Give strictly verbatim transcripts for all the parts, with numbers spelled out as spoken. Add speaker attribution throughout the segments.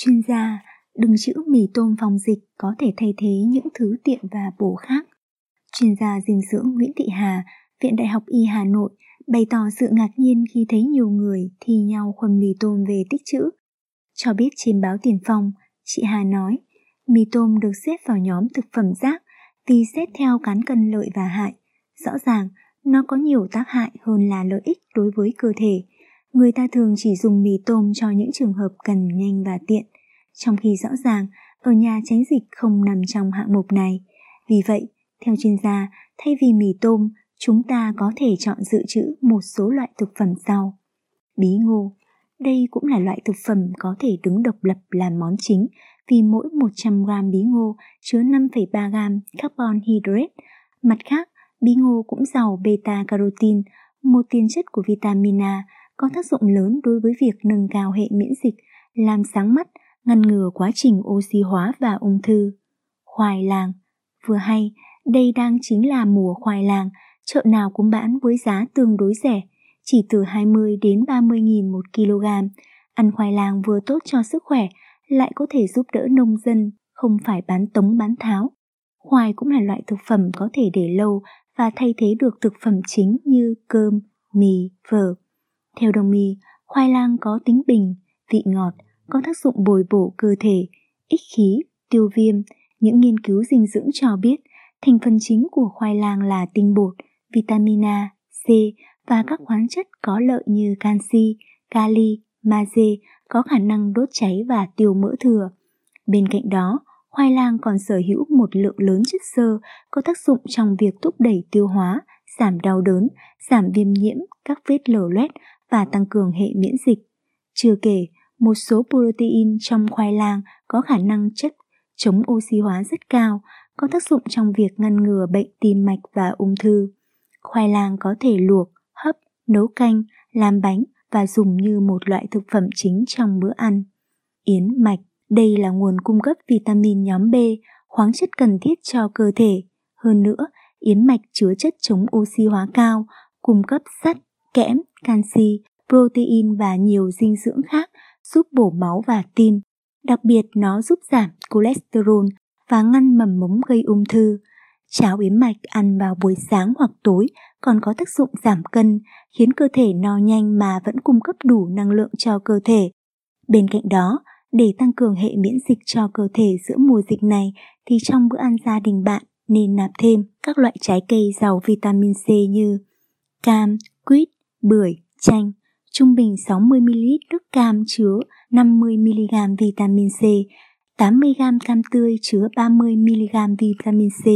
Speaker 1: Chuyên gia, đừng chữ mì tôm phòng dịch có thể thay thế những thứ tiện và bổ khác. Chuyên gia dinh dưỡng Nguyễn Thị Hà, Viện Đại học Y Hà Nội bày tỏ sự ngạc nhiên khi thấy nhiều người thi nhau khuân mì tôm về tích trữ. Cho biết trên báo Tiền Phong, chị Hà nói, mì tôm được xếp vào nhóm thực phẩm rác vì xét theo cán cân lợi và hại. Rõ ràng, nó có nhiều tác hại hơn là lợi ích đối với cơ thể. Người ta thường chỉ dùng mì tôm cho những trường hợp cần nhanh và tiện, trong khi rõ ràng ở nhà tránh dịch không nằm trong hạng mục này. Vì vậy, theo chuyên gia, thay vì mì tôm, chúng ta có thể chọn dự trữ một số loại thực phẩm sau. Bí ngô. Đây cũng là loại thực phẩm có thể đứng độc lập làm món chính vì mỗi một trăm gam bí ngô chứa năm phẩy ba gam carbon hydrate. Mặt khác, bí ngô cũng giàu beta-carotene, một tiền chất của vitamin A, có tác dụng lớn đối với việc nâng cao hệ miễn dịch, làm sáng mắt, ngăn ngừa quá trình oxy hóa và ung thư. Khoai lang. Vừa hay, đây đang chính là mùa khoai lang, chợ nào cũng bán với giá tương đối rẻ, chỉ từ hai mươi đến ba mươi nghìn một kg. Ăn khoai lang vừa tốt cho sức khỏe, lại có thể giúp đỡ nông dân, không phải bán tống bán tháo. Khoai cũng là loại thực phẩm có thể để lâu và thay thế được thực phẩm chính như cơm, mì, phở. Theo đồng y, khoai lang có tính bình, vị ngọt, có tác dụng bồi bổ cơ thể, ích khí, tiêu viêm. Những nghiên cứu dinh dưỡng cho biết, thành phần chính của khoai lang là tinh bột, vitamin A, C và các khoáng chất có lợi như canxi, kali, magie có khả năng đốt cháy và tiêu mỡ thừa. Bên cạnh đó, khoai lang còn sở hữu một lượng lớn chất xơ có tác dụng trong việc thúc đẩy tiêu hóa, giảm đau đớn, giảm viêm nhiễm, các vết lở loét và tăng cường hệ miễn dịch. Chưa kể, một số protein trong khoai lang có khả năng chất chống oxy hóa rất cao, có tác dụng trong việc ngăn ngừa bệnh tim mạch và ung thư. Khoai lang có thể luộc, hấp, nấu canh, làm bánh và dùng như một loại thực phẩm chính trong bữa ăn. Yến mạch. Đây là nguồn cung cấp vitamin nhóm B, khoáng chất cần thiết cho cơ thể. Hơn nữa, yến mạch chứa chất chống oxy hóa cao, cung cấp sắt, kẽm, canxi, protein và nhiều dinh dưỡng khác, giúp bổ máu và tim. Đặc biệt, nó giúp giảm cholesterol và ngăn mầm mống gây ung thư. Cháo yến mạch ăn vào buổi sáng hoặc tối còn có tác dụng giảm cân, khiến cơ thể no nhanh mà vẫn cung cấp đủ năng lượng cho cơ thể. Bên cạnh đó, để tăng cường hệ miễn dịch cho cơ thể giữa mùa dịch này thì trong bữa ăn gia đình bạn nên nạp thêm các loại trái cây giàu vitamin C như cam, quýt, bưởi, chanh. Trung bình sáu mươi mi li lít nước cam chứa năm mươi mi li gam vitamin C, tám mươi gam cam tươi chứa ba mươi mi li gam vitamin C.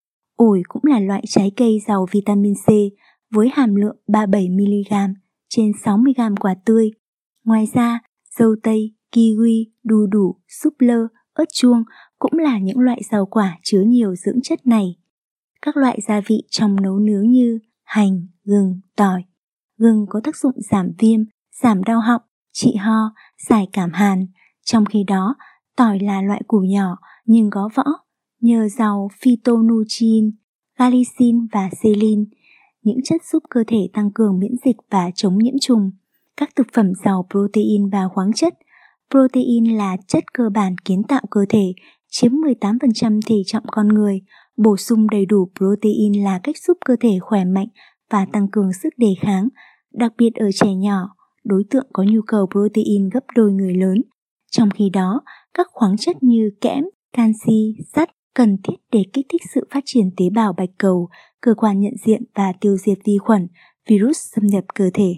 Speaker 1: Ổi cũng là loại trái cây giàu vitamin C với hàm lượng ba mươi bảy mi li gam trên sáu mươi gam quả tươi. Ngoài ra, dâu tây, kiwi, đu đủ, súp lơ, ớt chuông cũng là những loại rau quả chứa nhiều dưỡng chất này. Các loại gia vị trong nấu nướng như hành, gừng, tỏi. Gừng có tác dụng giảm viêm, giảm đau họng, trị ho, giải cảm hàn. Trong khi đó, tỏi là loại củ nhỏ nhưng có vỏ, nhờ giàu phytonutrien, glycine và selin, những chất giúp cơ thể tăng cường miễn dịch và chống nhiễm trùng. Các thực phẩm giàu protein và khoáng chất. Protein là chất cơ bản kiến tạo cơ thể, chiếm mười tám phần trăm thể trọng con người. Bổ sung đầy đủ protein là cách giúp cơ thể khỏe mạnh và tăng cường sức đề kháng. Đặc biệt ở trẻ nhỏ, đối tượng có nhu cầu protein gấp đôi người lớn. Trong khi đó, các khoáng chất như kẽm, canxi, sắt cần thiết để kích thích sự phát triển tế bào bạch cầu, cơ quan nhận diện và tiêu diệt vi khuẩn, virus xâm nhập cơ thể.